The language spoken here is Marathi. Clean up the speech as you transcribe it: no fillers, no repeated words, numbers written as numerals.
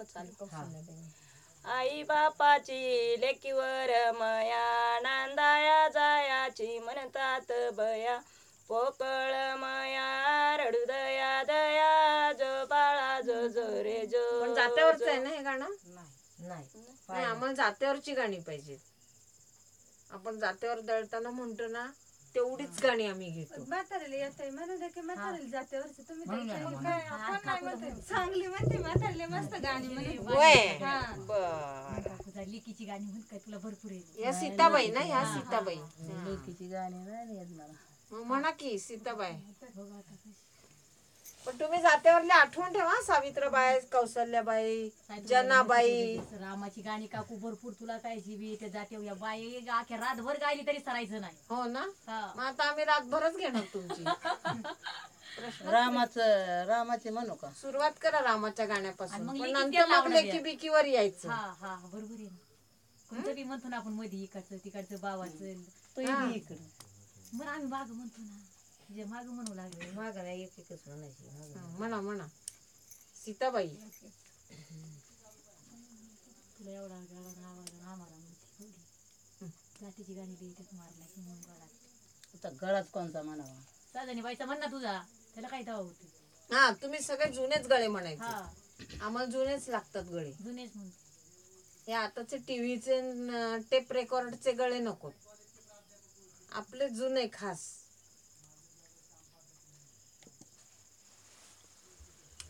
आई बापाची लेकीवर मया नांदाया जायाची म्हणतात बया पोकळ मया रडू दया दया जो बाळा जो जो रे जो. पण जात्यावरच आहे ना हे गाणं? नाही आम्हाला जात्यावरची गाणी पाहिजे. आपण जात्यावर दळताना म्हणतो ना तेवढीच गाणी आम्ही घेतो. म्हातारीला येतंय म्हणू दे की म्हातारीला जात्यावरची तुम्ही काय आपण नाही म्हणते चांगली म्हणते म्हातारीला मस्त गाणी म्हणते. बर लेकीची गाणी म्हण काय तुला भरपूर आहे. या सीताबाई ना ह्या सीताबाई लेकीची गाणी नाही येत मला. मग म्हणा की सीताबाई. पण तुम्ही जात्यावरली आठवण ठेवा. सावित्रीबाई, कौशल्याबाई, जनाबाई. रामाची गाणी काकू भरपूर तुला काय जीवी त्या जाते या बाई अख्या रातभर गायली तरी सरायचं नाही. हो ना मग आता आम्ही रातभरच घेणार तुमची. रामाचे म्हणू का? सुरुवात करा रामाच्या गाण्यापासून मग पण लेकी नंतर त्याला मग लेकी बिकीवर यायचं. हा हा बरोबर आहे ना. कोणतं बी म्हणतो ना आपण मध्ये इकडचं तिकडचं बावाचं तू ये इकडे. मग आम्ही माग म्हणतो ना जे माग म्हणू लागले. माग नाही एक एकच म्हणायची. म्हणा म्हणा सीताबाई. तुला एवढा आम्हाला जातीची गाणी लिहितात मारण्याची म्हणून गळात. आता गळाच कोणता म्हणावा? साधनी बाईचा म्हण ना तुझा त्याला काय दावा होते. हा तुम्ही सगळे जुनेच गळे म्हणायचे. हा आम्हाला जुनेच लागतात गळे. जुनेच म्हणते. हे आताचे टीव्हीचे टेप रेकॉर्डचे गळे नको. आपले जुने खास.